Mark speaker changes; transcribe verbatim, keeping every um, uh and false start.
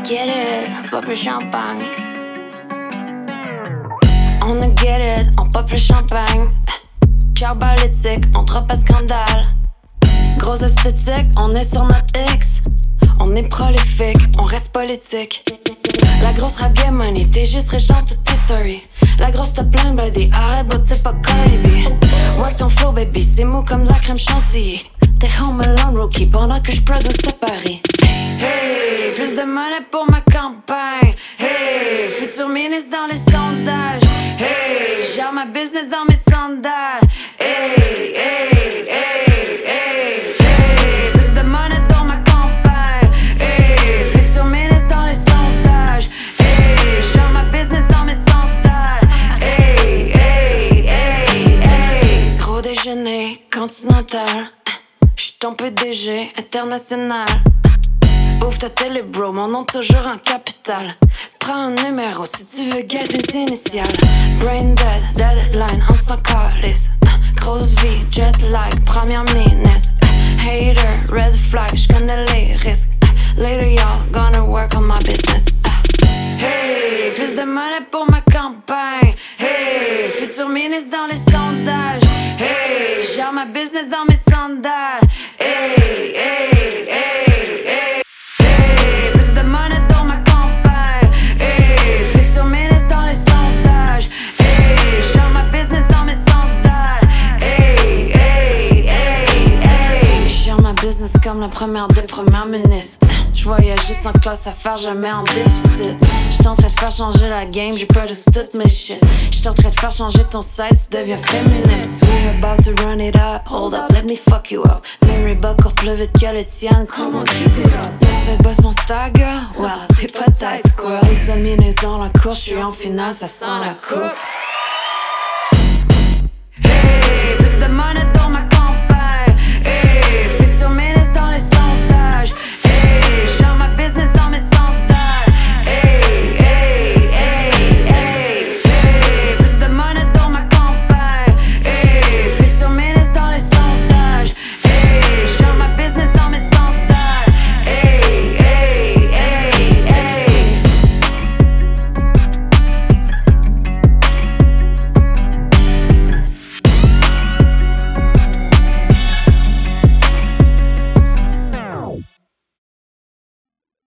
Speaker 1: Get it, pas plus champagne. On a get it, on pop le champagne. Carbalytique, on drop à scandale. Grosse esthétique, on est sur notre X. On est prolifique, on reste politique. La grosse rap game money, t'es juste riche dans toutes tes stories. La grosse t'as plein de body, arrête bro t'es pas Cardi B. Work ton flow baby, c'est mou comme de la crème chantilly. T'es home alone rookie pendant que j'produce à Paris. Hey, plus de money pour ma campagne. Hey, futur ministre dans les sondages. Hey, gère ma business dans mes sandales. Hey, hey, hey, hey, hey, plus de money pour ma campagne. Hey, futur ministre dans les sondages. Hey, gère ma business dans mes sandales. Hey, hey, hey, hey, gros déjeuner continental. J'suis ton P D G international. Ouvre ta télé bro, mon nom toujours en capital. Prends un numéro si tu veux get les initiales. Brain dead, deadline, on s'en calisse. uh, Grosse vie, jet lag, première ministre. uh, Hater, red flag, j'connais les risques. uh, Later y'all gonna work on my business. uh, Hey, plus de money pour ma campagne. Hey, futur ministre dans les sondages. Hey, gère ma business dans mes sandales. Hey, hey, hey, hey. Plus de money dans ma campagne. Hey, futur ministre dans les sondages. Hey, gère ma business dans mes sandales. Hey, hey, hey, hey. Gère ma business comme la première des premières ministres. J'voyageais sans classe à faire jamais en déficit. J'suis en train de faire changer la game, j'ai produce toutes mes shit. J'suis en train de faire changer ton site, tu deviens féministe. We're about to run it up, hold up, let me fuck you up. Mary Buck plus vite que le tien, come on keep it up. T'essaies de boss mon star girl, well t'es pas tight squirrel. Ils sont ministres dans la course, j'suis en finale, ça sent la coupe. Hey, plus de money